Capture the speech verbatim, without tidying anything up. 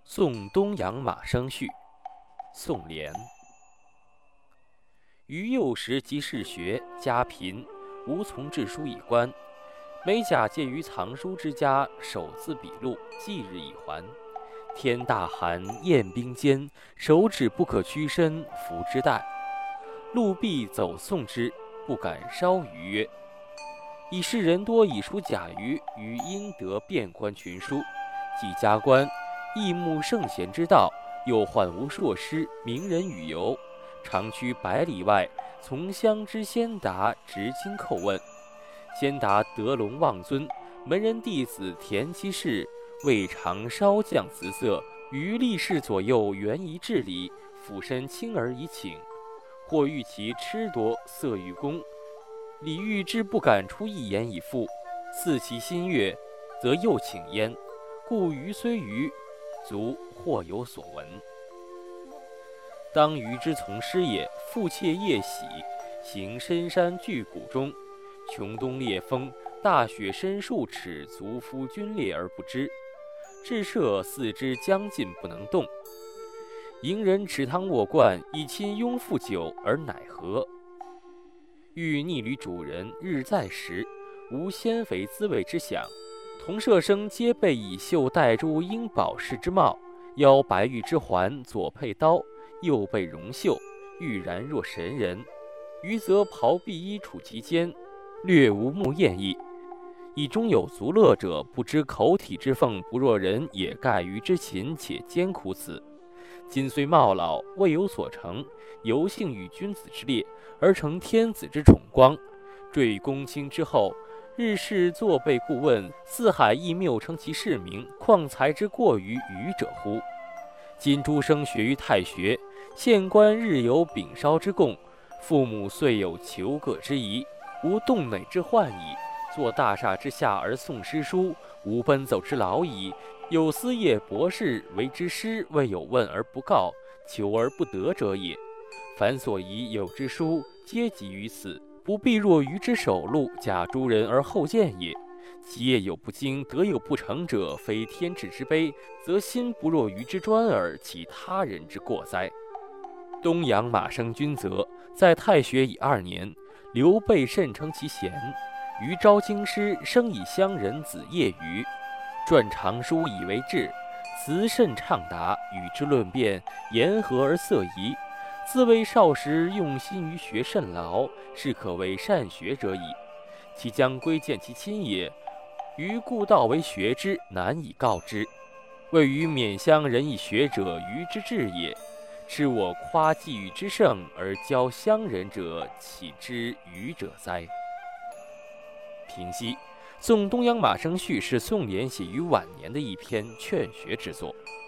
送东阳马生序，宋濂。余幼时即仕学，家贫，无从治书以官。每假借于藏书之家，手字笔录，即日以还。天大寒，雁冰坚，手指不可屈伸，服之待。路必走送之，不敢稍逾曰：以是人多以书假于，余因得遍观群书，既加官，亦慕圣贤之道，又患无硕师，名人与游，常驱百里外，从乡之先达，直经叩问。先达得龙望尊，门人弟子田其事，未尝稍降辞色，于立士左右原宜治理，俯身轻而以请。或欲其吃多，色欲恭，李欲之不敢出一言以复，似其心悦，则又请焉。故余虽愚，足或有所闻。当余之从师也，复切夜喜，行深山巨谷中，穷冬烈风，大雪深数尺，足夫皲裂而不知，至舍四肢将尽不能动。迎人持汤卧罐，以亲拥复酒，而乃何？欲逆旅主人，日在时，无鲜肥滋味之享。同舍生皆备以绣带珠英宝饰之帽，腰白玉之环，左佩刀，右备绒袖，玉然若神人。余则袍蔽衣处其间，略无目艳意。以中有足乐者，不知口体之缝不若人也，盖于之勤且艰苦此。今虽茂老，未有所成，犹幸与君子之列，而成天子之宠光。坠公卿之后，日事作备顾问，四海亦谬称其世名，况才之过于愚者乎？今诸生学于太学，县官日有秉烧之供，父母遂有求个之宜，无动馁之患矣。坐大厦之下而诵诗书，无奔走之劳矣。有司业博士为之师，未有问而不告，求而不得者也。凡所宜有之书，皆集于此，不必若愚之首录，假诸人而后见也。其业有不精，德有不成者，非天志之悲，则心不若愚之专耳，其他人之过哉？东阳马生君则，在太学已二年，刘备甚称其贤。余招京师，生以乡人子业余，撰长书以为志，辞甚畅达，与之论辩，言和而色宜。自谓少时用心于学甚劳，是可谓善学者矣。其将归见其亲也，余故道为学之，难以告之。谓于勉乡人以学者，余之志也。是我夸寄予之盛，而教乡人者，岂知愚者哉？平析。《送东阳马生序》是宋濂写于晚年的一篇劝学之作。